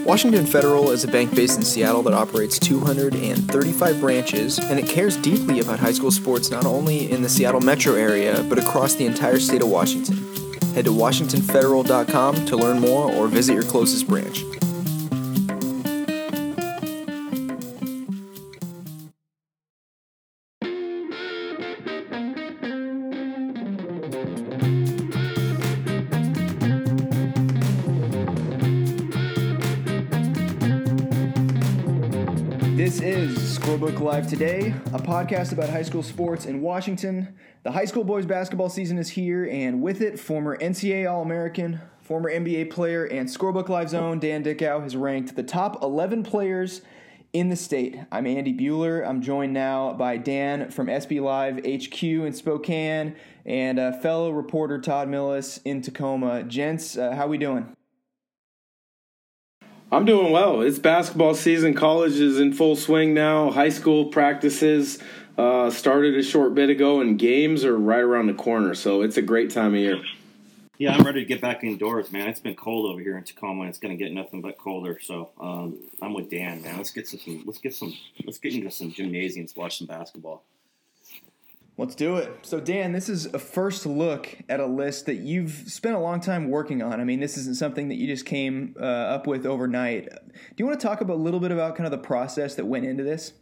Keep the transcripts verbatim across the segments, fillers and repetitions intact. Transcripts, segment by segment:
Washington Federal is a bank based in Seattle that operates two hundred thirty-five branches, and it cares deeply about high school sports not only in the Seattle metro area, but across the entire state of Washington. Head to washington federal dot com to learn more or visit your closest branch. This is Scorebook Live Today, a podcast about high school sports in Washington. The high school boys basketball season is here, and with it, former N C double A All-American, former N B A player, and Scorebook Live's own Dan Dickau has ranked the top eleven players in the state. I'm Andy Bueller. I'm joined now by Dan from S B Live H Q in Spokane and uh, fellow reporter Todd Millis in Tacoma. Gents, uh, how we doing? I'm doing well. It's basketball season. College is in full swing now. High school practices uh, started a short bit ago, and games are right around the corner. So it's a great time of year. Yeah, I'm ready to get back indoors, man. It's been cold over here in Tacoma, and it's going to get nothing but colder. So um, I'm with Dan, man. Let's get some. Let's get some. Let's get into some gymnasiums, watch some basketball. Let's do it. So, Dan, this is a first look at a list that you've spent a long time working on. I mean, this isn't something that you just came uh, up with overnight. Do you want to talk about, a little bit about kind of the process that went into this?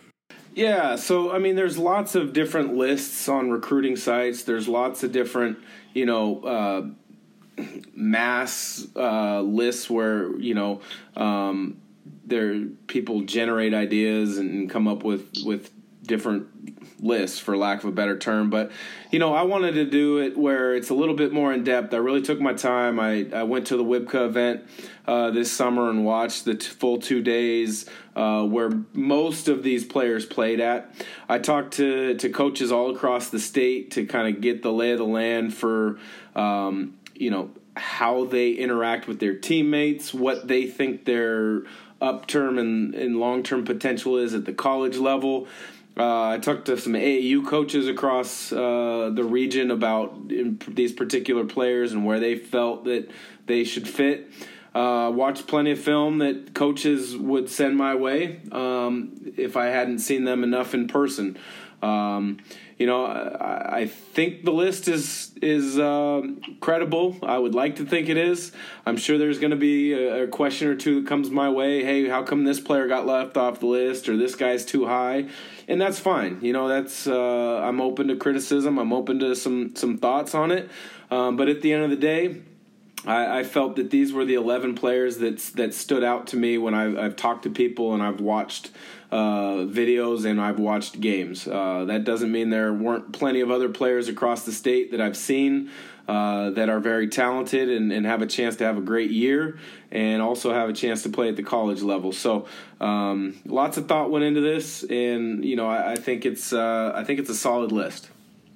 Yeah, so, I mean, there's lots of different lists on recruiting sites. There's lots of different, you know, uh, mass uh, lists where, you know, um, there people generate ideas and come up with, with different lists, for lack of a better term. But, you know, I wanted to do it where it's a little bit more in depth. I really took my time. I, I went to the W I B C A event uh, this summer and watched the t- full two days uh, where most of these players played at. I talked to, to coaches all across the state to kind of get the lay of the land for, um, you know, how they interact with their teammates, what they think their up-term and, and long-term potential is at the college level. Uh, I talked to some A A U coaches across uh, the region about in, these particular players and where they felt that they should fit. Uh, watched plenty of film that coaches would send my way um, if I hadn't seen them enough in person. Um, you know, I, I think the list is is uh, credible. I would like to think it is. I'm sure there's going to be a, a question or two that comes my way. Hey, how come this player got left off the list, or this guy's too high? And that's fine. You know, that's uh, I'm open to criticism. I'm open to some some thoughts on it. Um, but at the end of the day, I, I felt that these were the eleven players that that stood out to me when I've, I've talked to people and I've watched uh, videos and I've watched games. Uh, that doesn't mean there weren't plenty of other players across the state that I've seen uh, that are very talented and, and have a chance to have a great year and also have a chance to play at the college level. So um, lots of thought went into this, and you know I, I think it's uh, I think it's a solid list.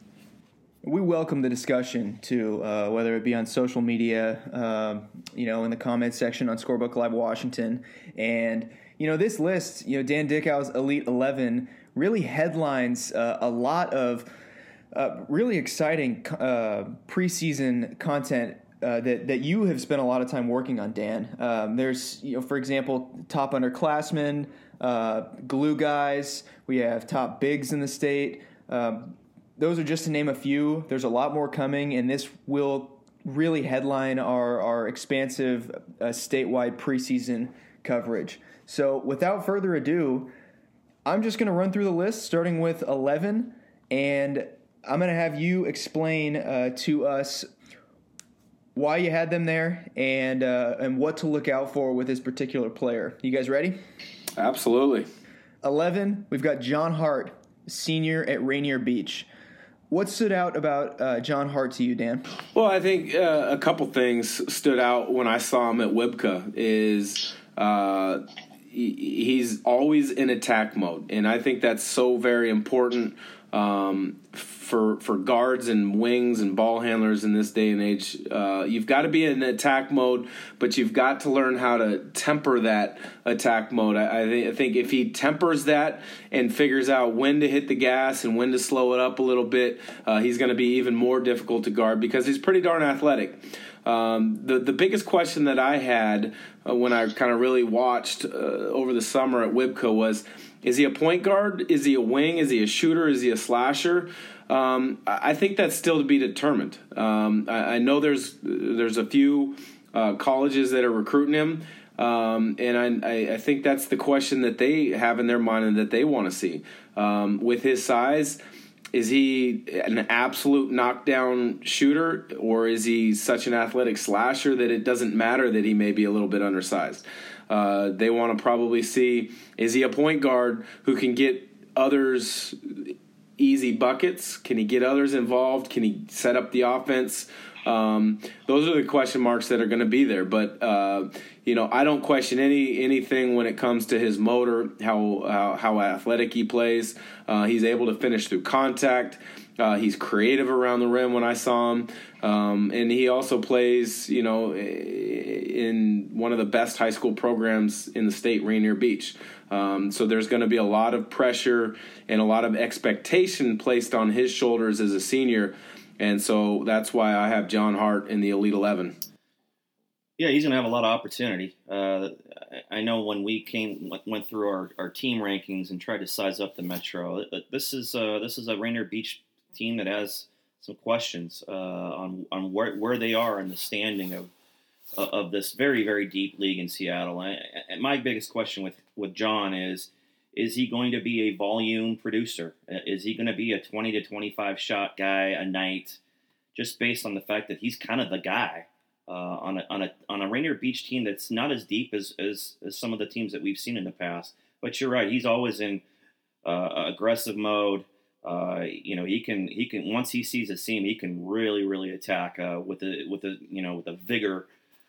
We welcome the discussion, too, uh, whether it be on social media, uh, you know, in the comments section on Scorebook Live Washington. And, you know, this list, you know, Dan Dickau's Elite eleven really headlines uh, a lot of uh, really exciting uh, preseason content uh, that, that you have spent a lot of time working on, Dan. Um, there's, you know, for example, top underclassmen, uh, glue guys. We have top bigs in the state. Um, Those are just to name a few. There's a lot more coming, and this will really headline our, our expansive uh, statewide preseason coverage. So without further ado, I'm just going to run through the list, starting with eleven, and I'm going to have you explain uh, to us why you had them there and uh, and what to look out for with this particular player. You guys ready? Absolutely. eleven, we've got John Hart, senior at Rainier Beach. What stood out about uh, John Hart to you, Dan? Well, I think uh, a couple things stood out when I saw him at W I B C A is uh, he, he's always in attack mode, and I think that's so very important um, for, for guards and wings and ball handlers in this day and age. Uh, you've got to be in attack mode, but you've got to learn how to temper that attack mode. I, I, th- I think if he tempers that and figures out when to hit the gas and when to slow it up a little bit, uh, he's going to be even more difficult to guard because he's pretty darn athletic. Um, the, the biggest question that I had uh, when I kind of really watched uh, over the summer at W I B C A was, is he a point guard? Is he a wing? Is he a shooter? Is he a slasher? Um, I think that's still to be determined. Um, I, I know there's there's a few uh, colleges that are recruiting him, um, and I, I think that's the question that they have in their mind and that they want to see. Um, with his size, is he an absolute knockdown shooter, or is he such an athletic slasher that it doesn't matter that he may be a little bit undersized? Uh, they want to probably see, is he a point guard who can get others easy buckets? Can he get others involved? Can he set up the offense? Um, those are the question marks that are going to be there. But, uh, you know, I don't question any anything when it comes to his motor, how how, how athletic he plays. Uh, he's able to finish through contact. Uh, he's creative around the rim when I saw him. Um, and he also plays, you know, in one of the best high school programs in the state, Rainier Beach. Um, so there's going to be a lot of pressure and a lot of expectation placed on his shoulders as a senior. And so that's why I have John Hart in the Elite eleven. Yeah, he's going to have a lot of opportunity. Uh, I know when we came went through our, our team rankings and tried to size up the Metro, this is uh, this is a Rainier Beach team that has some questions uh, on on where where they are in the standing of of this very very deep league in Seattle. And my biggest question with, with John is: is he going to be a volume producer? Is he going to be a twenty to twenty-five shot guy a night, just based on the fact that he's kind of the guy uh, on a on a on a Rainier Beach team that's not as deep as, as as some of the teams that we've seen in the past? But you're right; he's always in uh, aggressive mode. Uh, you know, he can he can once he sees a seam, he can really really attack uh, with a with a you know with a vigor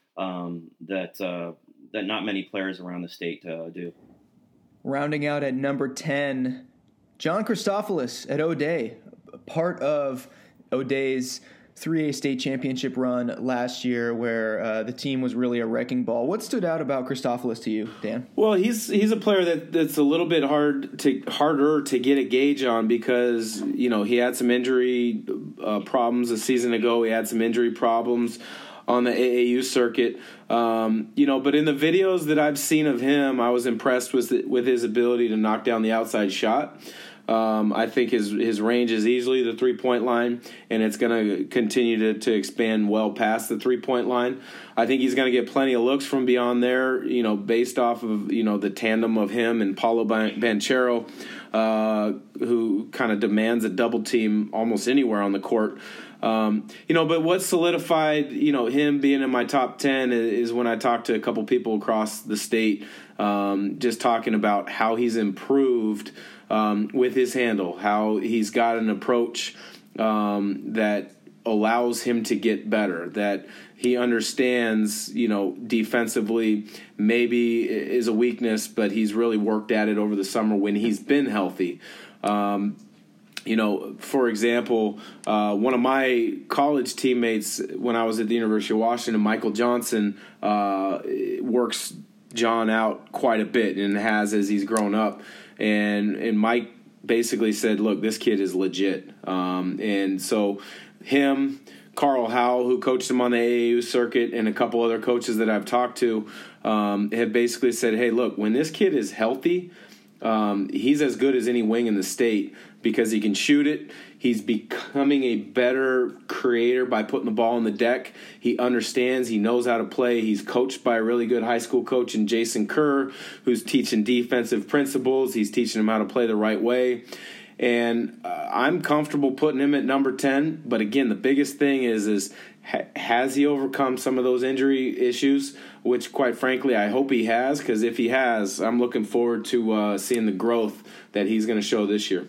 um, that uh, that not many players around the state uh, do. Rounding out at number ten, John Christofilos at O'Dea, part of O'Dea's three A state championship run last year where uh, the team was really a wrecking ball. What stood out about Christofilos to you, Dan? Well, he's he's a player that, that's a little bit hard to harder to get a gauge on because, you know, he had some injury uh, problems a season ago. He had some injury problems on the A A U circuit, um, you know, but in the videos that I've seen of him, I was impressed with with his ability to knock down the outside shot. Um, I think his his range is easily the three-point line, and it's going to continue to, to expand well past the three-point line. I think he's going to get plenty of looks from beyond there, you know, based off of, you know, the tandem of him and Paulo Banchero, uh, who kind of demands a double team almost anywhere on the court. Um, you know, but what solidified, you know, him being in my top ten is, is when I talked to a couple people across the state, um, just talking about how he's improved um, with his handle, how he's got an approach um, that allows him to get better, that he understands, you know, defensively maybe is a weakness, but he's really worked at it over the summer when he's been healthy. Um, You know, for example, uh, one of my college teammates when I was at the University of Washington, Michael Johnson, uh, works John out quite a bit and has as he's grown up. And and Mike basically said, look, this kid is legit. Um, and so him, Carl Howell, who coached him on the A A U circuit, and a couple other coaches that I've talked to um, have basically said, hey, look, when this kid is healthy, um, he's as good as any wing in the state because he can shoot it. He's becoming a better creator by putting the ball on the deck. He understands. He knows how to play. He's coached by a really good high school coach in Jason Kerr, who's teaching defensive principles. He's teaching him how to play the right way. And uh, I'm comfortable putting him at number ten. But again, the biggest thing is, is ha- has he overcome some of those injury issues, which quite frankly, I hope he has, because if he has, I'm looking forward to uh, seeing the growth that he's going to show this year.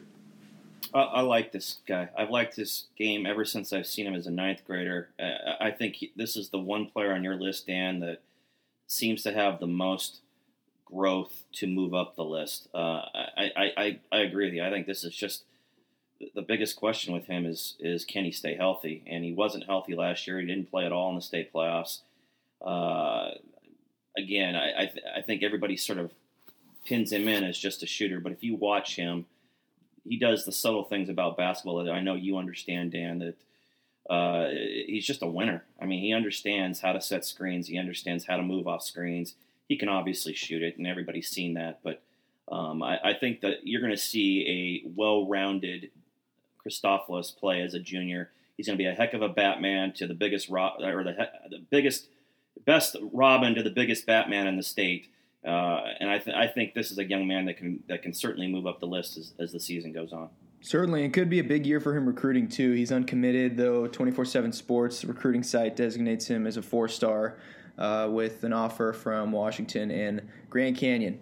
I, I like this guy. I've liked this game ever since I've seen him as a ninth grader. Uh, I think he, this is the one player on your list, Dan, that seems to have the most growth to move up the list. Uh, I, I, I, I agree with you. I think this is just the biggest question with him is is can he stay healthy? And he wasn't healthy last year. He didn't play at all in the state playoffs. Uh, again, I I, th- I think everybody sort of pins him in as just a shooter, but if you watch him, he does the subtle things about basketball that I know you understand, Dan, that uh, he's just a winner. I mean, he understands how to set screens. He understands how to move off screens. He can obviously shoot it, and everybody's seen that. But um, I, I think that you're going to see a well-rounded Christofilos play as a junior. He's going to be a heck of a Batman to the biggest ro- or the, he- the biggest, best Robin to the biggest Batman in the state. Uh, and I, th- I think this is a young man that can that can certainly move up the list as, as the season goes on. Certainly, it could be a big year for him recruiting, too. He's uncommitted, though twenty-four seven Sports recruiting site designates him as a four-star uh, with an offer from Washington and Grand Canyon.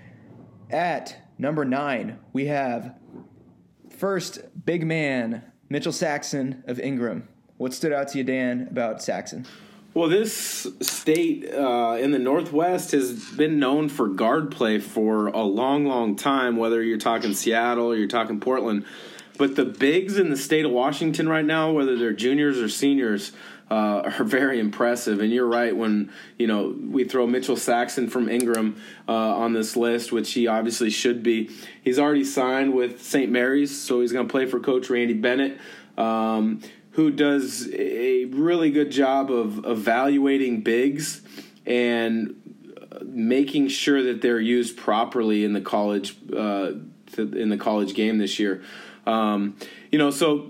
At number nine, we have first big man, Mitchell Saxon of Ingram. What stood out to you, Dan, about Saxon? Well, this state uh, in the Northwest has been known for guard play for a long, long time, whether you're talking Seattle or you're talking Portland. But the bigs in the state of Washington right now, whether they're juniors or seniors, uh, are very impressive. And you're right when, you know, we throw Mitchell Saxon from Ingram uh, on this list, which he obviously should be. He's already signed with Saint Mary's, so he's going to play for Coach Randy Bennett. Um who does a really good job of evaluating bigs and making sure that they're used properly in the college uh, in the college game this year. Um, you know, so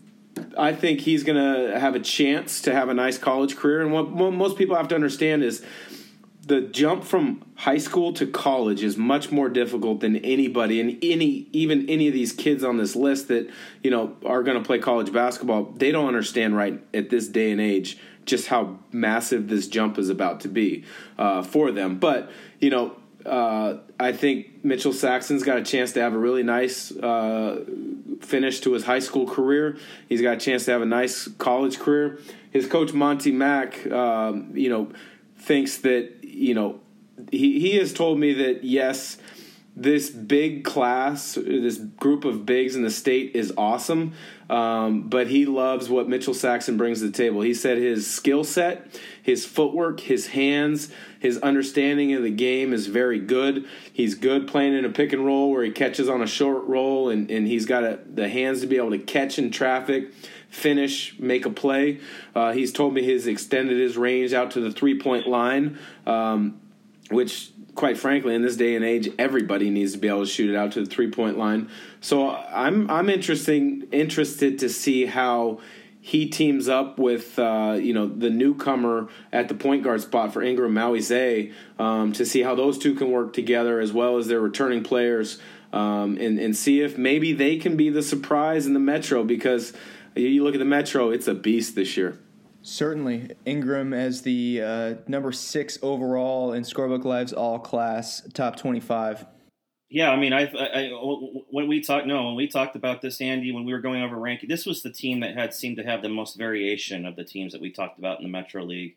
I think he's going to have a chance to have a nice college career. And what, what most people have to understand is the jump from high school to college is much more difficult than anybody, and any even any of these kids on this list that, you know, are going to play college basketball, they don't understand right at this day and age just how massive this jump is about to be uh, for them. But, you know, uh, I think Mitchell Saxon's got a chance to have a really nice uh, finish to his high school career. He's got a chance to have a nice college career. His coach, Monty Mack, um, you know, thinks that, you know, he, he has told me that, yes, this big class, this group of bigs in the state is awesome, um, but he loves what Mitchell Saxon brings to the table. He said his skill set, his footwork, his hands, his understanding of the game is very good. He's good playing in a pick and roll where he catches on a short roll, and, and he's got a, the hands to be able to catch in traffic, finish, make a play. Uh, he's told me he's extended his range out to the three-point line, um, which, quite frankly, in this day and age, everybody needs to be able to shoot it out to the three-point line. So I'm I'm interesting interested to see how he teams up with uh, you know the newcomer at the point guard spot for Ingram, Maui Zay, um, to see how those two can work together as well as their returning players, um, and and see if maybe they can be the surprise in the Metro, because you look at the Metro, it's a beast this year. Certainly. Ingram as the uh, number six overall in Scorebook Live's all-class top twenty-five. Yeah, I mean, I, I, when we talked, no, when we talked about this, Andy, when we were going over ranking, this was the team that had seemed to have the most variation of the teams that we talked about in the Metro League.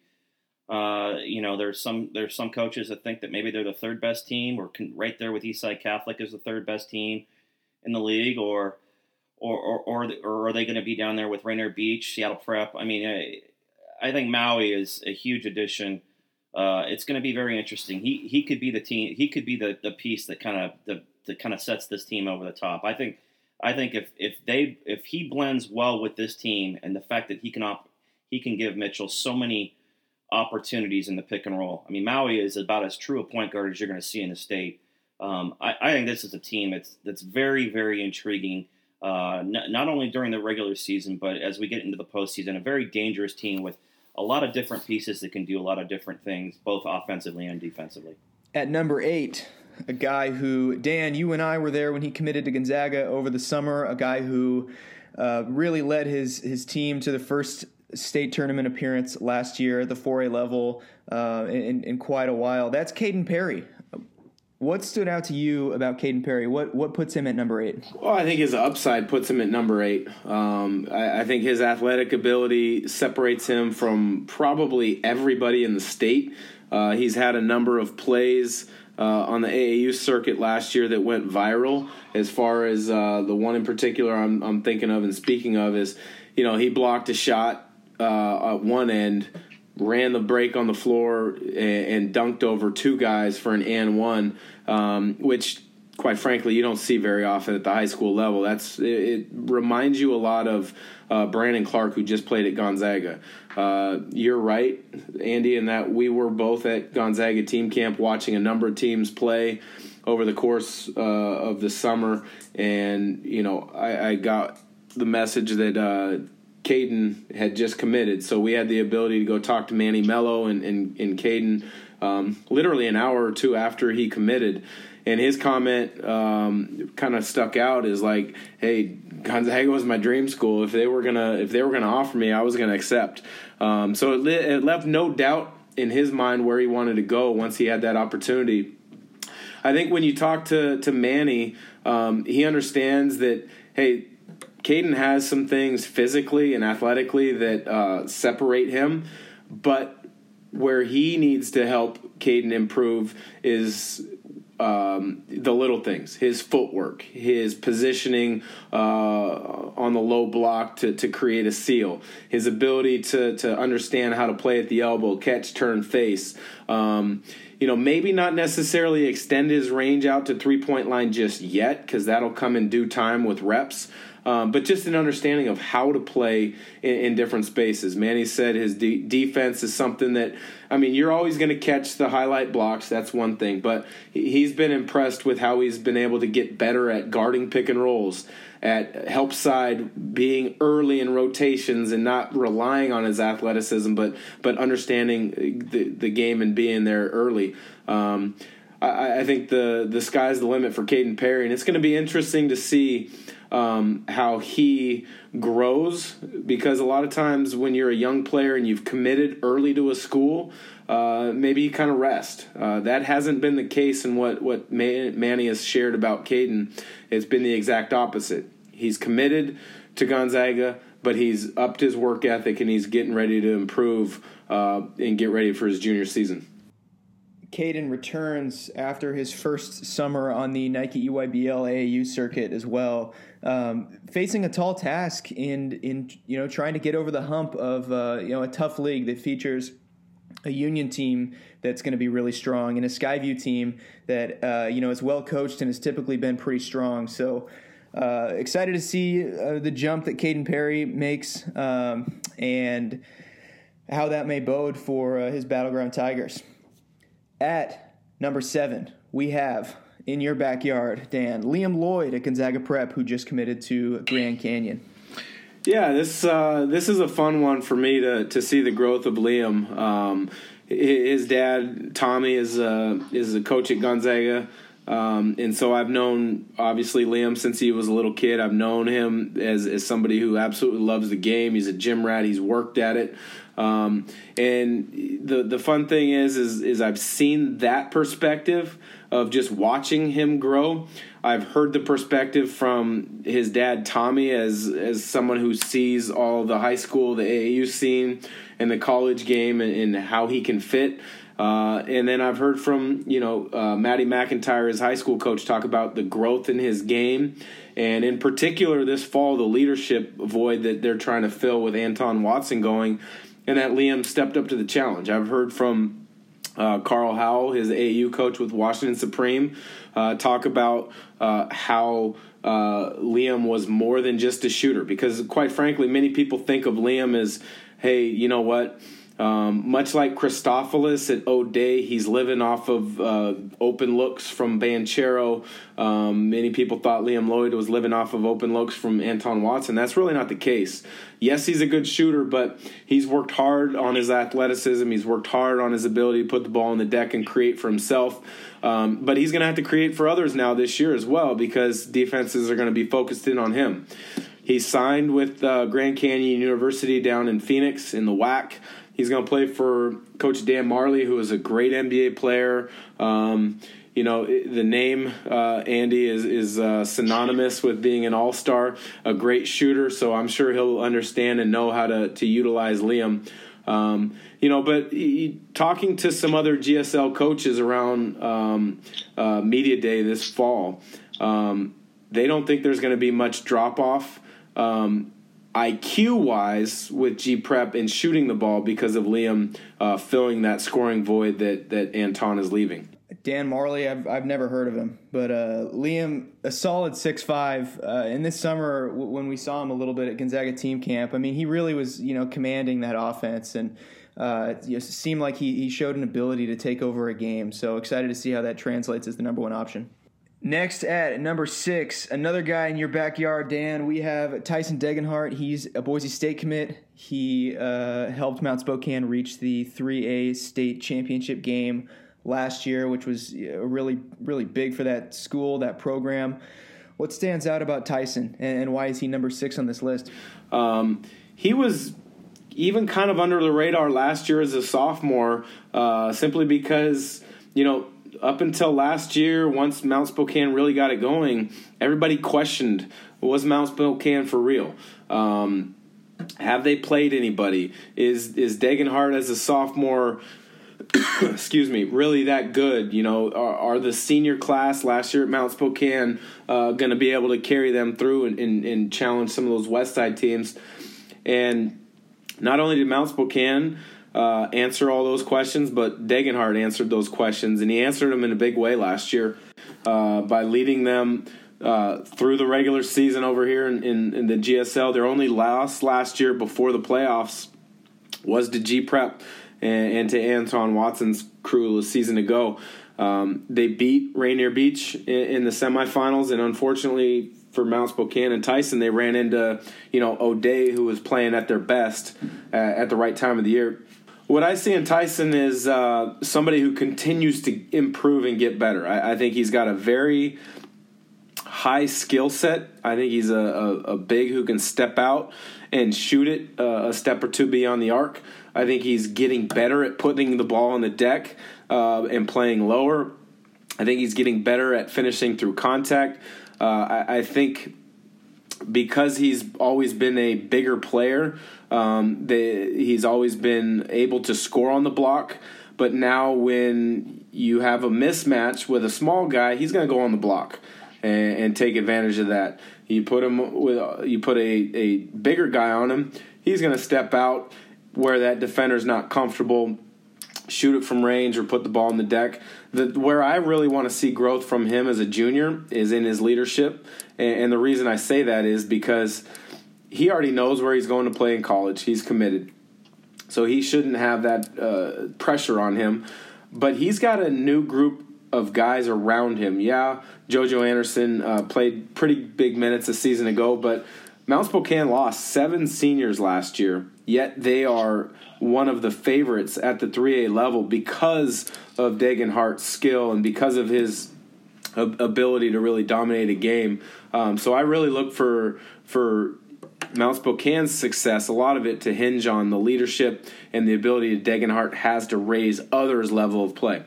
Uh, you know, there's some there's some coaches that think that maybe they're the third best team, or can, right there with Eastside Catholic as the third best team in the league, or or or or, or are they going to be down there with Rainier Beach, Seattle Prep? I mean, I, I think Maui is a huge addition. Uh, it's going to be very interesting. He he could be the team. He could be the, the piece that kind of the that kind of sets this team over the top. I think I think if if they if he blends well with this team, and the fact that he can op, he can give Mitchell so many opportunities in the pick and roll. I mean, Maui is about as true a point guard as you're going to see in the state. Um, I, I think this is a team that's that's very very intriguing. Uh, n- not only during the regular season, but as we get into the postseason, a very dangerous team with a lot of different pieces that can do a lot of different things, both offensively and defensively. At number eight, a guy who, Dan, you and I were there when he committed to Gonzaga over the summer, a guy who uh, really led his, his team to the first state tournament appearance last year at the four A level uh, in, in quite a while. That's Caden Perry. What stood out to you about Caden Perry? What what puts him at number eight? Well, I think his upside puts him at number eight. Um, I, I think his athletic ability separates him from probably everybody in the state. Uh, he's had a number of plays uh, on the A A U circuit last year that went viral. As far as uh, the one in particular I'm, I'm thinking of and speaking of is, you know, he blocked a shot uh, at one end, ran the break on the floor, and, and dunked over two guys for an and one, um, which, quite frankly, you don't see very often at the high school level. That's it, it reminds you a lot of uh, Brandon Clark, who just played at Gonzaga. Uh, you're right, Andy, in that we were both at Gonzaga team camp watching a number of teams play over the course uh, of the summer, and you know I, I got the message that uh, Caden had just committed, so we had the ability to go talk to Manny Mello and, and, and Caden um, literally an hour or two after he committed. And his comment um, kind of stuck out is like, "Hey, Gonzaga was my dream school. If they were gonna, if they were gonna offer me, I was gonna accept." Um, so it, li- it left no doubt in his mind where he wanted to go once he had that opportunity. I think when you talk to to Manny, um, he understands that, hey, Caden has some things physically and athletically that uh, separate him, but where he needs to help Caden improve is Um, the little things, his footwork, his positioning uh, on the low block to, to create a seal, his ability to to understand how to play at the elbow, catch, turn, face. Um, you know, maybe not necessarily extend his range out to three-point line just yet, because that'll come in due time with reps. Um, but just an understanding of how to play in, in different spaces. Manny said his de- defense is something that, I mean, you're always going to catch the highlight blocks. That's one thing. But he's been impressed with how he's been able to get better at guarding pick and rolls, at help side, being early in rotations and not relying on his athleticism, but but understanding the, the game and being there early. Um, I, I think the, the sky's the limit for Caden Perry, and it's going to be interesting to see Um, how he grows, because a lot of times when you're a young player and you've committed early to a school, uh, maybe you kind of rest. Uh, that hasn't been the case in what, what Manny has shared about Caden. It's been the exact opposite. He's committed to Gonzaga, but he's upped his work ethic and he's getting ready to improve uh, and get ready for his junior season. Caden returns after his first summer on the Nike E Y B L A A U circuit as well, um, facing a tall task in in you know trying to get over the hump of uh, you know a tough league that features a Union team that's going to be really strong and a Skyview team that uh, you know is well coached and has typically been pretty strong. So uh, excited to see uh, the jump that Caden Perry makes um, and how that may bode for uh, his Battleground Tigers. At number seven, we have, in your backyard, Dan, Liam Lloyd at Gonzaga Prep, who just committed to Grand Canyon. Yeah, this uh, this is a fun one for me to to see the growth of Liam. Um, his dad, Tommy, is uh, is a coach at Gonzaga, um, and so I've known, obviously, Liam since he was a little kid. I've known him as, as somebody who absolutely loves the game. He's a gym rat. He's worked at it. Um, and the the fun thing is, is, is I've seen that perspective of just watching him grow. I've heard the perspective from his dad, Tommy, as as someone who sees all the high school, the A A U scene, and the college game, and, and how he can fit. Uh, and then I've heard from, you know, uh, Matty McIntyre, his high school coach, talk about the growth in his game. And in particular, this fall, the leadership void that they're trying to fill with Anton Watson going, and that Liam stepped up to the challenge. I've heard from uh, Carl Howell, his A A U coach with Washington Supreme, uh, talk about uh, how uh, Liam was more than just a shooter. Because, quite frankly, many people think of Liam as, hey, you know what, um, much like Christophilus at O'Day, he's living off of uh, open looks from Banchero. Um, many people thought Liam Lloyd was living off of open looks from Anton Watson. That's really not the case. Yes, he's a good shooter, but he's worked hard on his athleticism. He's worked hard on his ability to put the ball on the deck and create for himself. Um, but he's going to have to create for others now this year as well, because defenses are going to be focused in on him. He's signed with uh, Grand Canyon University down in Phoenix in the W A C. He's going to play for Coach Dan Marley, who is a great N B A player. Um, you know, the name, uh, Andy, is, is uh, synonymous with being an all-star, a great shooter, so I'm sure he'll understand and know how to, to utilize Liam. Um, you know, but he, talking to some other G S L coaches around um, uh, Media Day this fall, um, they don't think there's going to be much drop-off um, I Q-wise with G-Prep and shooting the ball because of Liam uh, filling that scoring void that, that Anton is leaving. Dan Marley, I've I've never heard of him, but uh, Liam, a solid six five. Uh, and this summer, w- when we saw him a little bit at Gonzaga team camp, I mean, he really was, you know, commanding that offense, and uh, it just seemed like he he showed an ability to take over a game. So excited to see how that translates as the number one option. Next at number six, another guy in your backyard, Dan. We have Tyson Degenhart. He's a Boise State commit. He uh, helped Mount Spokane reach the three A state championship game last year, which was really, really big for that school, that program. What stands out about Tyson, and why is he number six on this list? Um, he was even kind of under the radar last year as a sophomore, uh, simply because, you know, up until last year, once Mount Spokane really got it going, everybody questioned, was Mount Spokane for real? Um, have they played anybody? Is is Degenhart as a sophomore excuse me, really that good? You know, are, are the senior class last year at Mount Spokane uh, going to be able to carry them through and, and, and challenge some of those West Side teams? And not only did Mount Spokane uh, answer all those questions, but Degenhart answered those questions, and he answered them in a big way last year uh, by leading them uh, through the regular season over here in, in, in the G S L. Their only loss last year before the playoffs was to G-Prep and, and to Anton Watson's crew a season ago. Um, they beat Rainier Beach in, in the semifinals, and unfortunately for Mount Spokane and Tyson, they ran into, you know, O'Day, who was playing at their best uh, at the right time of the year. What I see in Tyson is uh, somebody who continues to improve and get better. I, I think he's got a very high skill set. I think he's a, a, a big who can step out and shoot it uh, a step or two beyond the arc. I think he's getting better at putting the ball on the deck uh, and playing lower. I think he's getting better at finishing through contact. Uh, I, I think because he's always been a bigger player, um, the, he's always been able to score on the block. But now when you have a mismatch with a small guy, he's going to go on the block and, and take advantage of that. You put him with you put a, a bigger guy on him, he's going to step out where that defender's not comfortable, shoot it from range or put the ball on the deck. The, where I really want to see growth from him as a junior is in his leadership. And, and the reason I say that is because he already knows where he's going to play in college. He's committed. So he shouldn't have that uh, pressure on him. But he's got a new group of guys around him. Yeah, JoJo Anderson uh, played pretty big minutes a season ago, but Mount Spokane lost seven seniors last year, yet they are one of the favorites at the three A level because of Degenhart's skill and because of his ability to really dominate a game. Um, so I really look for for Mount Spokane's success, a lot of it to hinge on the leadership and the ability that Degenhart has to raise others' level of play.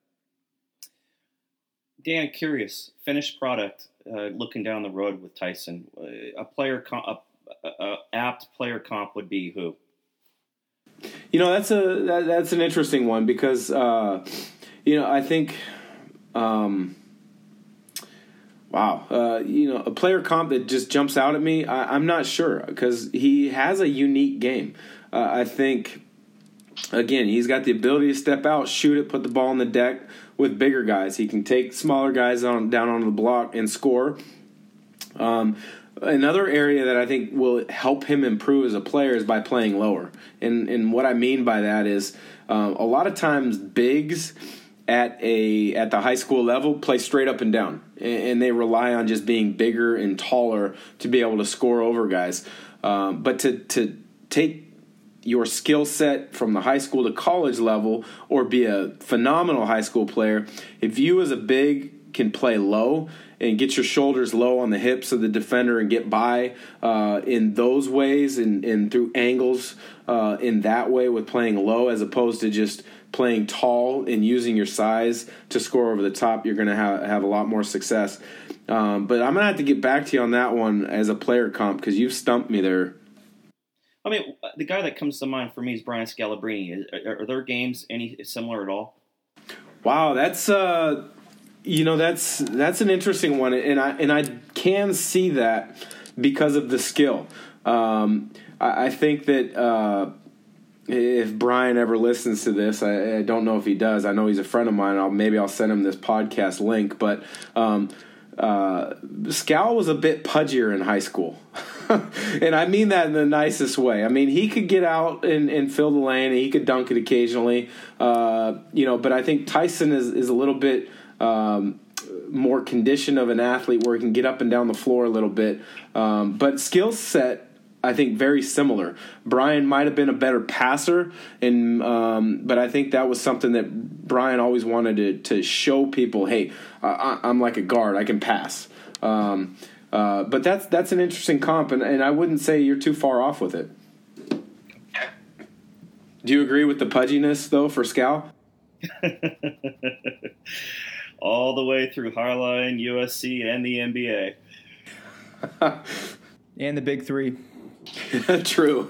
Dan, curious, finished product, uh, looking down the road with Tyson, uh, a player, comp, a, a, a apt player comp would be who? You know, that's a that, that's an interesting one because uh, you know I think, um, wow, uh, you know, a player comp that just jumps out at me. I, I'm not sure because he has a unique game. Uh, I think. Again, he's got the ability to step out, shoot it, put the ball on the deck with bigger guys. He can take smaller guys on down on the block and score. Um, another area that I think will help him improve as a player is by playing lower. And and what I mean by that is um, a lot of times bigs at a at the high school level play straight up and down, and, and they rely on just being bigger and taller to be able to score over guys. Um, but to to take your skill set from the high school to college level or be a phenomenal high school player, if you as a big can play low and get your shoulders low on the hips of the defender and get by uh, in those ways and, and through angles uh, in that way with playing low as opposed to just playing tall and using your size to score over the top, you're going to have, have a lot more success. Um, but I'm going to have to get back to you on that one as a player comp because you've stumped me there. I mean, the guy that comes to mind for me is Brian Scalabrine. Are, are their games any similar at all? Wow, that's uh, you know that's that's an interesting one, and I and I can see that because of the skill. Um, I, I think that uh, if Brian ever listens to this, I, I don't know if he does. I know he's a friend of mine. I'll, maybe I'll send him this podcast link. But um, uh, Scal was a bit pudgier in high school. And I mean that in the nicest way. I mean, he could get out and, and fill the lane, and he could dunk it occasionally. Uh, you know, but I think Tyson is, is a little bit um, more conditioned of an athlete where he can get up and down the floor a little bit. Um, but skill set, I think, very similar. Brian might have been a better passer, and um, but I think that was something that Brian always wanted to, to show people, hey, I, I'm like a guard. I can pass. Um Uh, but that's that's an interesting comp, and, and I wouldn't say you're too far off with it. Do you agree with the pudginess, though, for Scal? All the way through Highline, U S C, and the N B A. And the big three. True.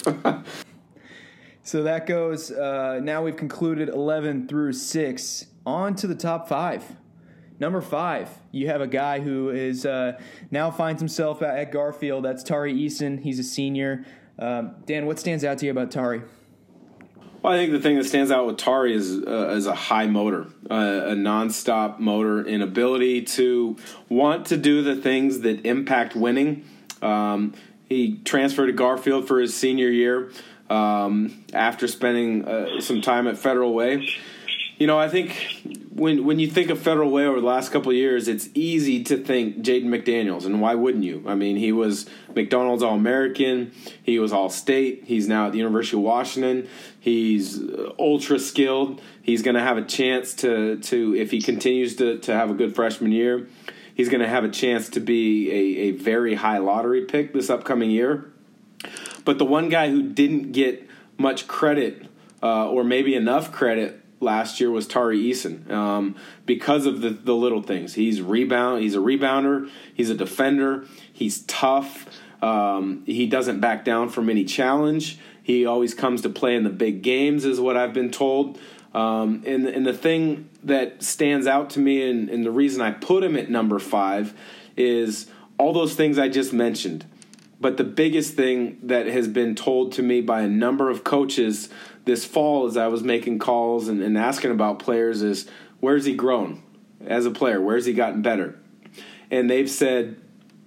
So that goes, uh, now we've concluded eleven through six. On to the top five. Number five, you have a guy who is uh, now finds himself at, at Garfield. That's Tari Eason. He's a senior. Um, Dan, what stands out to you about Tari? Well, I think the thing that stands out with Tari is uh, is a high motor, uh, a nonstop motor, an ability to want to do the things that impact winning. Um, he transferred to Garfield for his senior year um, after spending uh, some time at Federal Way. You know, I think when when you think of Federal Way over the last couple of years, it's easy to think Jaden McDaniels, and why wouldn't you? I mean, he was McDonald's All-American. He was All-State. He's now at the University of Washington. He's ultra skilled. He's going to have a chance to, to if he continues to, to have a good freshman year, he's going to have a chance to be a, a very high lottery pick this upcoming year. But the one guy who didn't get much credit uh, or maybe enough credit last year was Tari Eason um, because of the, the little things. He's rebound. He's a rebounder. He's a defender. He's tough. Um, he doesn't back down from any challenge. He always comes to play in the big games, is what I've been told. Um, and, and the thing that stands out to me, and, and the reason I put him at number five, is all those things I just mentioned. But the biggest thing that has been told to me by a number of coaches this fall as I was making calls and, and asking about players is, where's he grown as a player? Where's he gotten better? And they've said,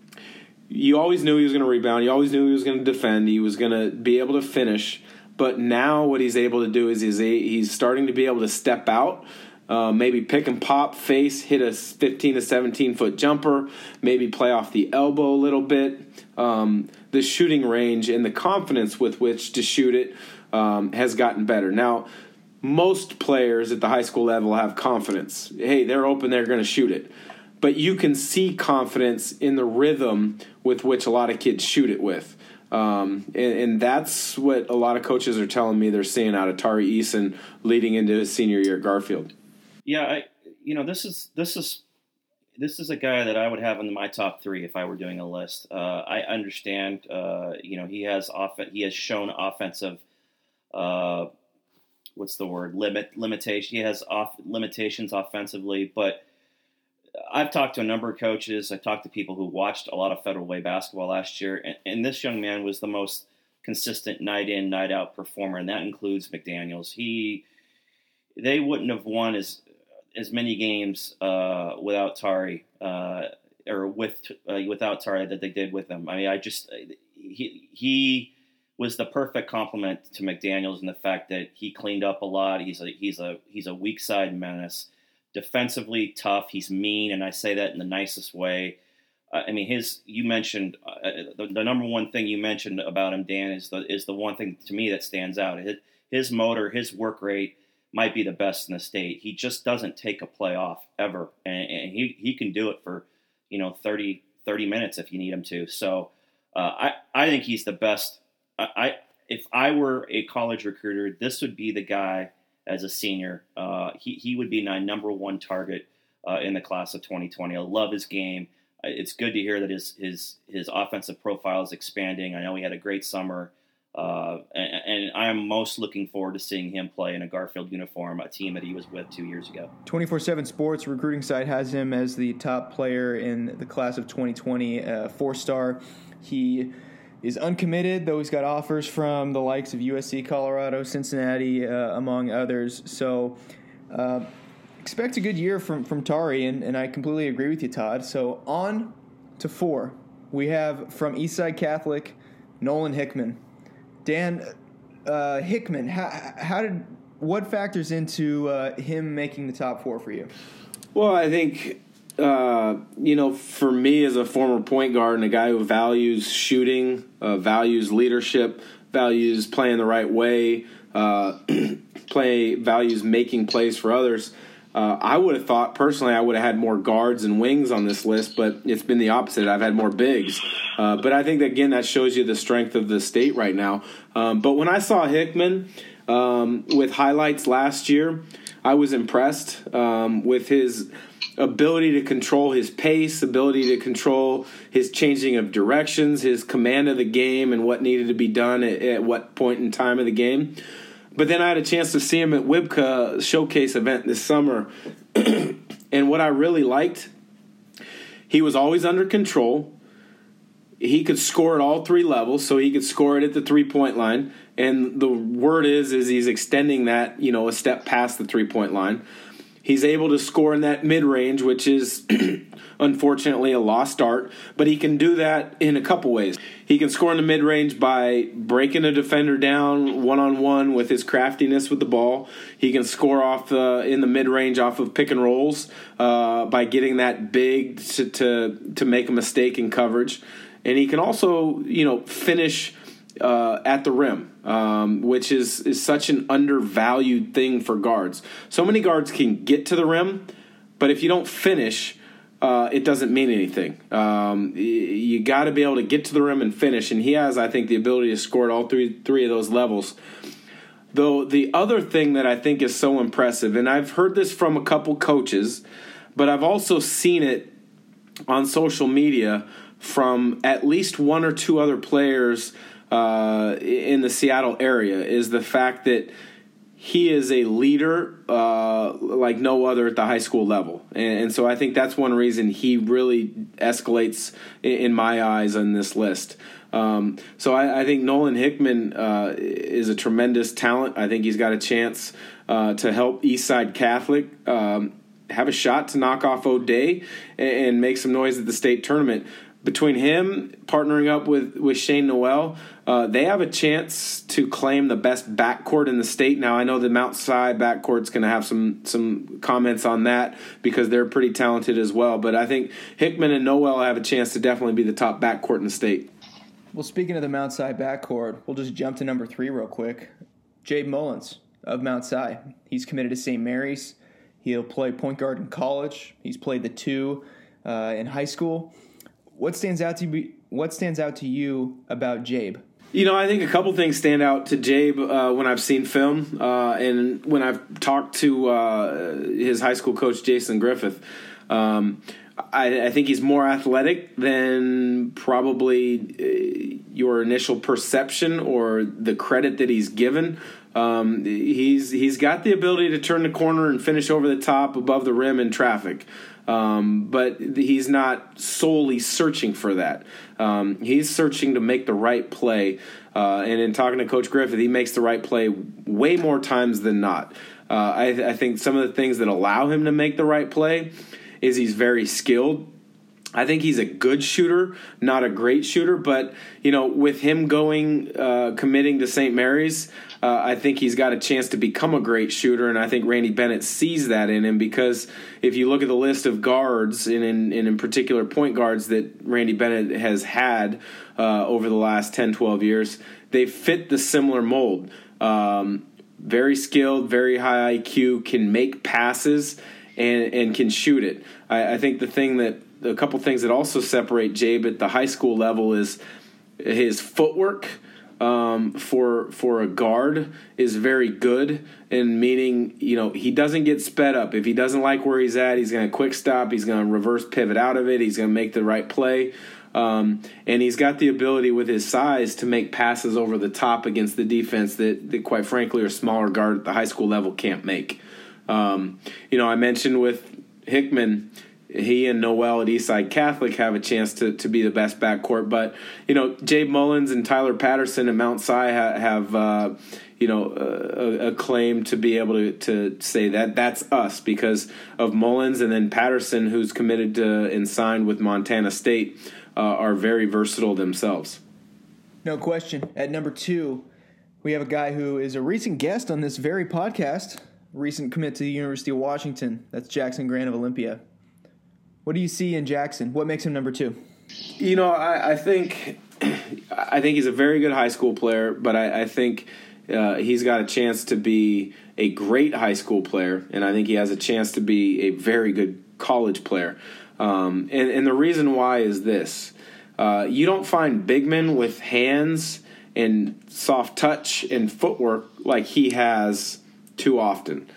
you always knew he was going to rebound. You always knew he was going to defend. He was going to be able to finish. But now what he's able to do is he's, he's starting to be able to step out, uh, maybe pick and pop, face, hit a fifteen to seventeen-foot jumper, maybe play off the elbow a little bit. Um, the shooting range and the confidence with which to shoot it um, has gotten better. Now, most players at the high school level have confidence. Hey, they're open, they're going to shoot it. But you can see confidence in the rhythm with which a lot of kids shoot it with. Um, and, and that's what a lot of coaches are telling me they're seeing out of Tari Eason leading into his senior year at Garfield. Yeah, I, you know, this is this is this is a guy that I would have in my top three if I were doing a list. Uh, I understand, uh, you know, he has off he has shown offensive, uh, what's the word, limit limitation. He has off limitations offensively, but I've talked to a number of coaches. I've talked to people who watched a lot of Federal Way basketball last year, and, and this young man was the most consistent night in, night out performer, and that includes McDaniels. He, they wouldn't have won as as many games uh, without Tari uh, or with uh, without Tari that they did with him. I mean, I just he he was the perfect complement to McDaniels in the fact that he cleaned up a lot. He's a he's a he's a weak side menace. Defensively tough, he's mean, and I say that in the nicest way. Uh, I mean, his you mentioned uh, the, the number one thing you mentioned about him, Dan, is the is the one thing to me that stands out. His, his motor, his work rate might be the best in the state. He just doesn't take a play off ever, and, and he he can do it for you know thirty, thirty minutes if you need him to. So uh, I I think he's the best. I, I if I were a college recruiter, this would be the guy. As a senior, uh, he he would be my number one target uh, in the class of twenty twenty. I love his game. It's good to hear that his his his offensive profile is expanding. I know he had a great summer Uh, and, and I'm most looking forward to seeing him play in a Garfield uniform, a team that he was with two years ago. twenty-four seven Sports recruiting site has him as the top player in the class of twenty twenty, uh, four-star. He is uncommitted, though he's got offers from the likes of U S C, Colorado, Cincinnati, uh, among others. So uh, expect a good year from, from Tari, and, and I completely agree with you, Todd. So on to four. We have from Eastside Catholic, Nolan Hickman. Dan, uh, Hickman, how, how did what factors into uh, him making the top four for you? Well, I think, uh, you know, for me as a former point guard and a guy who values shooting, uh, values leadership, values playing the right way, uh, play values making plays for others, uh, I would have thought personally I would have had more guards and wings on this list, but it's been the opposite. I've had more bigs. Uh, but I think, that, again, that shows you the strength of the state right now. Um, but when I saw Hickman um, with highlights last year, I was impressed um, with his ability to control his pace, ability to control his changing of directions, his command of the game and what needed to be done at, at what point in time of the game. But then I had a chance to see him at W B C A showcase event this summer. And what I really liked, he was always under control. He could score at all three levels, so he could score it at the three-point line. And the word is, is he's extending that, you know, a step past the three-point line. He's able to score in that mid-range, which is unfortunately a lost art, but he can do that in a couple ways. He can score in the mid-range by breaking a defender down one-on-one with his craftiness with the ball. He can score off the, in the mid-range off of pick and rolls uh, by getting that big to, to to make a mistake in coverage. And he can also, you know, finish Uh, at the rim, um, which is, is such an undervalued thing for guards. So many guards can get to the rim, but if you don't finish, uh, it doesn't mean anything. Um, you got to be able to get to the rim and finish, and he has, I think, the ability to score at all three three of those levels. Though the other thing that I think is so impressive, and I've heard this from a couple coaches, but I've also seen it on social media from at least one or two other players Uh, in the Seattle area, is the fact that he is a leader uh, like no other at the high school level. And, and so I think that's one reason he really escalates in, in my eyes on this list. Um, so I, I think Nolan Hickman uh, is a tremendous talent. I think he's got a chance uh, to help Eastside Catholic um, have a shot to knock off O'Day and, and make some noise at the state tournament. Between him partnering up with, with Shane Noel, uh, they have a chance to claim the best backcourt in the state. Now, I know the Mount Si backcourt's going to have some some comments on that because they're pretty talented as well. But I think Hickman and Noel have a chance to definitely be the top backcourt in the state. Well, speaking of the Mount Si backcourt, we'll just jump to number three real quick. Jabe Mullins of Mount Si. He's committed to Saint Mary's. He'll play point guard in college. He's played the two uh, in high school. What stands out to you, what stands out to you about Jabe? You know, I think a couple things stand out to Jabe uh, when I've seen film uh, and when I've talked to uh, his high school coach, Jason Griffith. Um, I, I think he's more athletic than probably uh, your initial perception or the credit that he's given. Um, he's he's got the ability to turn the corner and finish over the top above the rim in traffic. Um, but he's not solely searching for that. Um, he's searching to make the right play. Uh, and in talking to Coach Griffith, he makes the right play way more times than not. Uh, I, I think some of the things that allow him to make the right play is he's very skilled. I think he's a good shooter, not a great shooter. But, you know, with him going, uh, committing to Saint Mary's, Uh, I think he's got a chance to become a great shooter, and I think Randy Bennett sees that in him because if you look at the list of guards, and in, and in particular point guards that Randy Bennett has had uh, over the last ten, twelve years, they fit the similar mold. Um, very skilled, very high I Q, can make passes, and, and can shoot it. I, I think the thing that a couple things that also separate Jabe at the high school level is his footwork. Um, for for a guard is very good, in meaning, you know, he doesn't get sped up. If he doesn't like where he's at, he's going to quick stop. He's going to reverse pivot out of it. He's going to make the right play. Um, and he's got the ability with his size to make passes over the top against the defense that, that quite frankly, a smaller guard at the high school level can't make. Um, you know, I mentioned with Hickman, he and Noel at Eastside Catholic have a chance to, to be the best backcourt. But, you know, Jabe Mullins and Tyler Patterson at Mount Si ha- have, uh, you know, a, a claim to be able to, to say that that's us because of Mullins, and then Patterson, who's committed to and signed with Montana State, uh, are very versatile themselves. No question. At number two, we have a guy who is a recent guest on this very podcast, recent commit to the University of Washington. That's Jackson Grant of Olympia. What do you see in Jackson? What makes him number two? You know, I, I think I think he's a very good high school player, but I, I think uh, he's got a chance to be a great high school player, and I think he has a chance to be a very good college player. Um, and, and the reason why is this. Uh, you don't find big men with hands and soft touch and footwork like he has too often.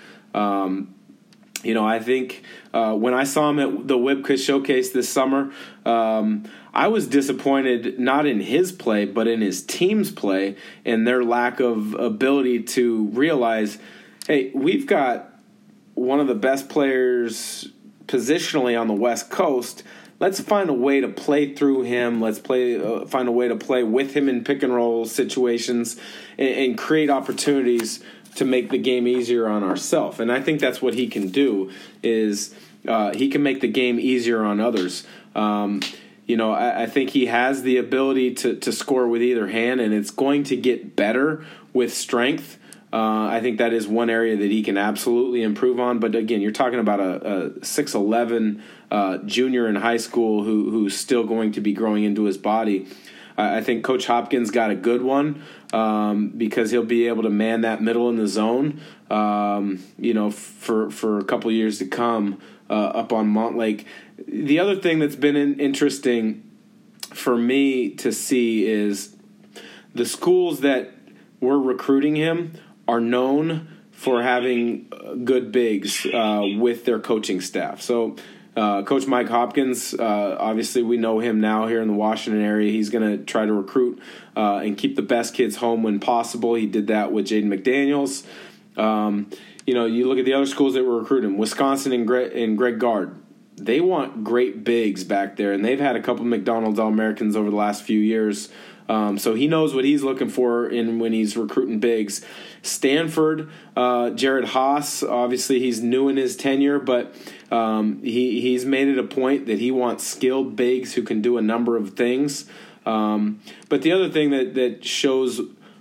Um You know, I think uh, when I saw him at the Wibka Showcase this summer, um, I was disappointed not in his play, but in his team's play and their lack of ability to realize, hey, we've got one of the best players positionally on the West Coast. Let's find a way to play through him. Let's play, uh, find a way to play with him in pick and roll situations and, and create opportunities to make the game easier on ourselves. And I think that's what he can do is uh, he can make the game easier on others. Um, you know, I, I think he has the ability to, to score with either hand, and it's going to get better with strength. Uh, I think that is one area that he can absolutely improve on. But, again, you're talking about a, a six eleven uh, junior in high school who who's still going to be growing into his body. I think Coach Hopkins got a good one um, because he'll be able to man that middle in the zone, um, you know, for for a couple years to come uh, up on Montlake. The other thing that's been in, interesting for me to see is the schools that were recruiting him are known for having good bigs uh, with their coaching staff. So Uh, Coach Mike Hopkins, uh, obviously we know him now here in the Washington area. He's going to try to recruit uh, and keep the best kids home when possible. He did that with Jaden McDaniels. Um, you know, you look at the other schools that were recruiting, Wisconsin and Greg, and Greg Gard. They want great bigs back there, and they've had a couple McDonald's All-Americans over the last few years. Um, so he knows what he's looking for in when he's recruiting bigs. Stanford, uh, Jared Haas, obviously he's new in his tenure, but um, he he's made it a point that he wants skilled bigs who can do a number of things. Um, but the other thing that, that shows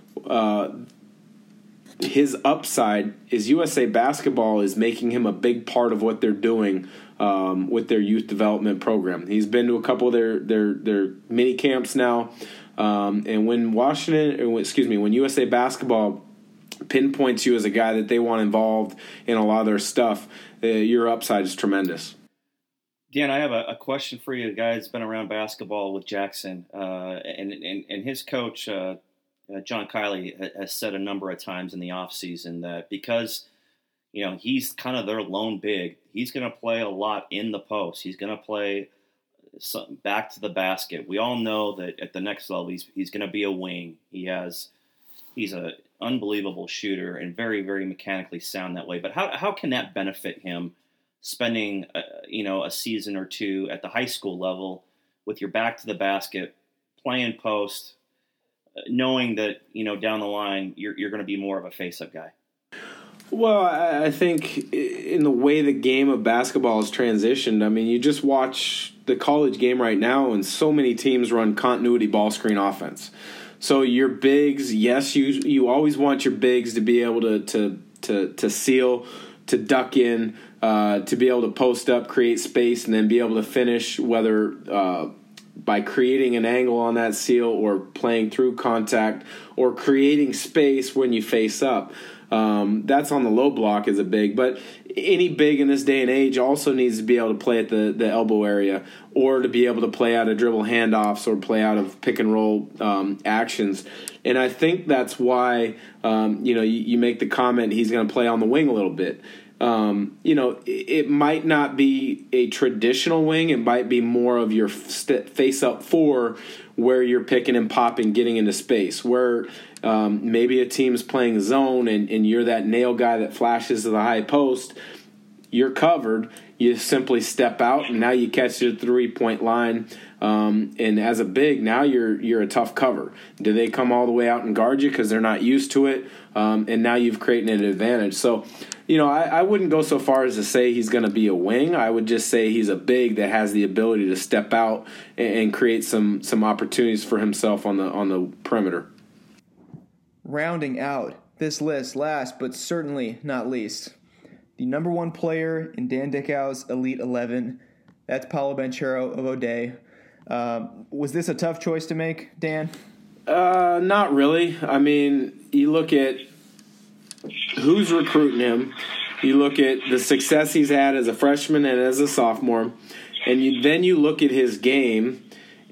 uh, his upside is U S A Basketball is making him a big part of what they're doing um, with their youth development program. He's been to a couple of their, their, their mini camps now. Um, and when Washington, or excuse me, when U S A Basketball pinpoints you as a guy that they want involved in a lot of their stuff, uh, your upside is tremendous. Dan, I have a, a question for you. The guy that's been around basketball with Jackson, uh, and, and and his coach, uh, uh, John Kiley, has said a number of times in the offseason that because, you know, he's kind of their lone big, he's going to play a lot in the post. He's going to play some, back to the basket. We all know that at the next level, he's he's going to be a wing. He has he's a unbelievable shooter and very, very mechanically sound that way. But how how can that benefit him spending, uh, you know, a season or two at the high school level with your back to the basket, playing post, uh, knowing that, you know, down the line you're you're going to be more of a face-up guy? Well, I think in the way the game of basketball has transitioned, I mean, you just watch the college game right now, and so many teams run continuity ball screen offense. So your bigs, yes, you you always want your bigs to be able to to to, to seal, to duck in, uh, to be able to post up, create space, and then be able to finish, whether uh, by creating an angle on that seal or playing through contact or creating space when you face up. Um, that's on the low block as a big, but any big in this day and age also needs to be able to play at the, the elbow area or to be able to play out of dribble handoffs or play out of pick and roll um, actions. And I think that's why, um, you know, you, you make the comment he's going to play on the wing a little bit. um, you know, it, it might not be a traditional wing. It might be more of your st- face-up four where you're picking and popping, getting into space, where um, maybe a team's playing zone and, and you're that nail guy that flashes to the high post. You're covered. You simply step out, and now you catch your three-point line. Um, and as a big, now you're you're a tough cover. Do they come all the way out and guard you because they're not used to it? Um, and now you've created an advantage. So, you know, I, I wouldn't go so far as to say he's going to be a wing. I would just say he's a big that has the ability to step out and, and create some some opportunities for himself on the on the perimeter. Rounding out this list, last but certainly not least, the number one player in Dan Dickau's Elite eleven, that's Paolo Banchero of O'Dea. Um, was this a tough choice to make, Dan? Uh, not really. I mean, you look at who's recruiting him. You look at the success he's had as a freshman and as a sophomore, and you, then you look at his game,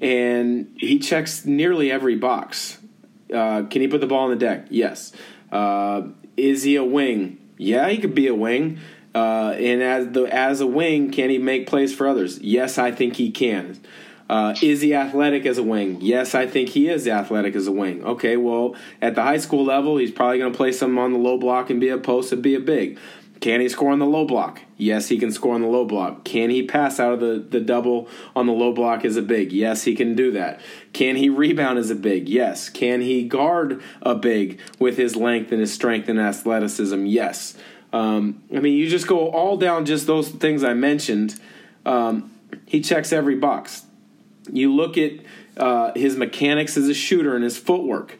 and he checks nearly every box. Uh, can he put the ball on the deck? Yes. Uh, is he a wing? Yeah, he could be a wing. Uh, and as the as a wing, can he make plays for others? Yes, I think he can. Uh, is he athletic as a wing? Yes, I think he is athletic as a wing. Okay, well, at the high school level, he's probably going to play some on the low block and be a post and be a big. Can he score on the low block? Yes, he can score on the low block. Can he pass out of the, the double on the low block as a big? Yes, he can do that. Can he rebound as a big? Yes. Can he guard a big with his length and his strength and athleticism? Yes. Um, I mean, you just go all down just those things I mentioned. Um, he checks every box. You look at uh, his mechanics as a shooter and his footwork.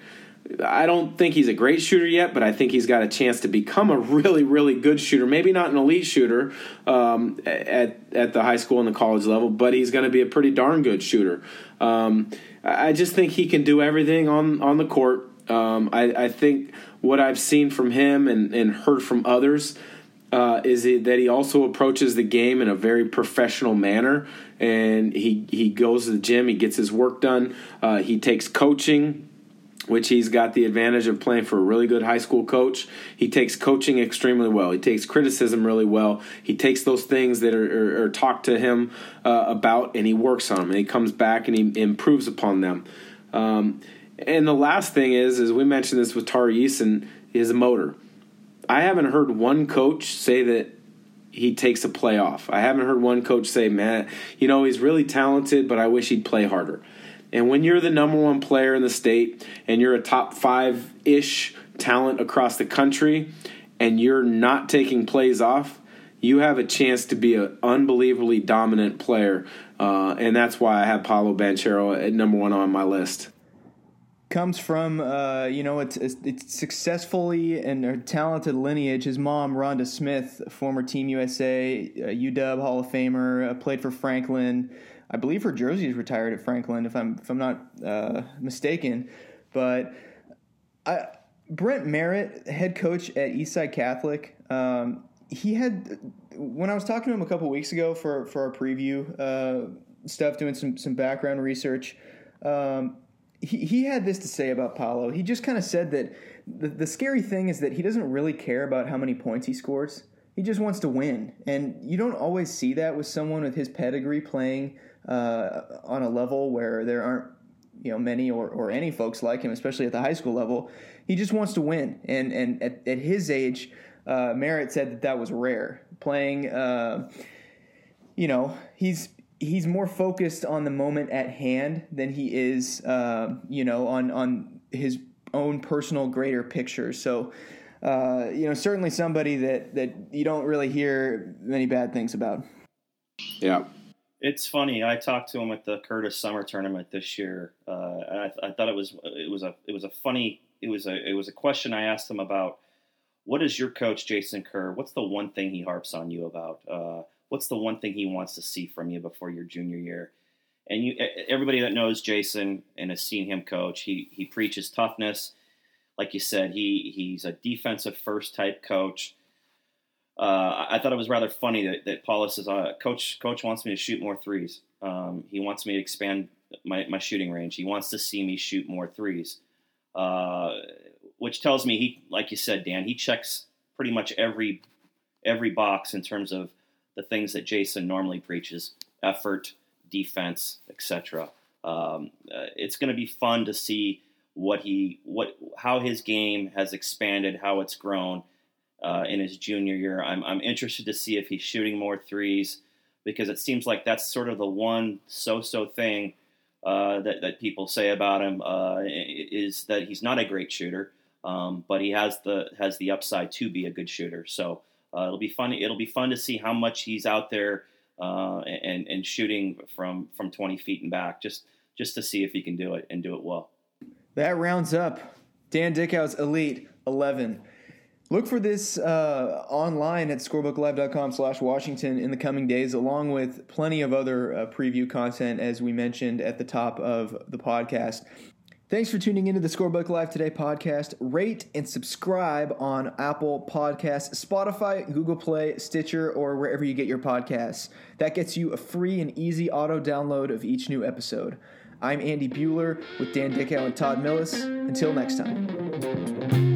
I don't think he's a great shooter yet, but I think he's got a chance to become a really, really good shooter. Maybe not an elite shooter um, at at the high school and the college level, but he's going to be a pretty darn good shooter. Um, I just think he can do everything on, on the court. Um, I, I think what I've seen from him and, and heard from others uh, is that he also approaches the game in a very professional manner, and he, he goes to the gym, he gets his work done, uh, he takes coaching, which he's got the advantage of playing for a really good high school coach. He takes coaching extremely well. He takes criticism really well. He takes those things that are, are, are talked to him uh, about, and he works on them, and he comes back and he improves upon them. Um, and the last thing is, as we mentioned this with Tari Eason, is a motor. I haven't heard one coach say that he takes a play off. I haven't heard one coach say, man, you know, he's really talented, but I wish he'd play harder. And when you're the number one player in the state and you're a top five-ish talent across the country and you're not taking plays off, you have a chance to be an unbelievably dominant player. Uh, and that's why I have Paolo Banchero at number one on my list. Comes from, uh, you know, it's, it's successfully and a talented lineage. His mom, Rhonda Smith, former Team U S A, uh, U W Hall of Famer, uh, played for Franklin. I believe her jersey is retired at Franklin, if I'm if I'm not uh, mistaken. But I, Brent Merritt, head coach at Eastside Catholic, um, he had when I was talking to him a couple weeks ago for for our preview uh, stuff, doing some some background research. Um, he he had this to say about Paolo. He just kind of said that the the scary thing is that he doesn't really care about how many points he scores. He just wants to win, and you don't always see that with someone with his pedigree playing uh, on a level where there aren't, you know, many or, or any folks like him, especially at the high school level. He just wants to win, and and at, at his age, uh, Merritt said that that was rare. Playing, uh, you know, he's he's more focused on the moment at hand than he is, uh, you know, on on his own personal greater picture. So. Uh, you know, certainly somebody that, that you don't really hear many bad things about. Yeah. It's funny. I talked to him at the Curtis Summer Tournament this year. Uh, and I, I thought it was it was a it was a funny it was a it was a question I asked him about. What is your coach, Jason Kerr? What's the one thing he harps on you about? Uh, what's the one thing he wants to see from you before your junior year? And you, everybody that knows Jason and has seen him coach, he he preaches toughness. Like you said, he he's a defensive first type coach. Uh, I thought it was rather funny that, that Paula says, uh, Coach Coach wants me to shoot more threes. Um, he wants me to expand my, my shooting range. He wants to see me shoot more threes, uh, which tells me he, like you said, Dan, he checks pretty much every every box in terms of the things that Jason normally preaches: effort, defense, et cetera. Um, uh, it's going to be fun to see what he, what, how his game has expanded, how it's grown uh, in his junior year. I'm, I'm interested to see if he's shooting more threes, because it seems like that's sort of the one so-so thing uh, that that people say about him uh, is that he's not a great shooter, um, but he has the has the upside to be a good shooter. So uh, it'll be fun. It'll be fun to see how much he's out there uh, and and shooting from from twenty feet and back, just just to see if he can do it and do it well. That rounds up Dan Dickau's Elite eleven. Look for this uh, online at scorebooklab.com slash Washington in the coming days, along with plenty of other uh, preview content, as we mentioned at the top of the podcast. Thanks for tuning into the Scorebook Live Today podcast. Rate and subscribe on Apple Podcasts, Spotify, Google Play, Stitcher, or wherever you get your podcasts. That gets you a free and easy auto download of each new episode. I'm Andy Bueller with Dan Dickau and Todd Millis. Until next time.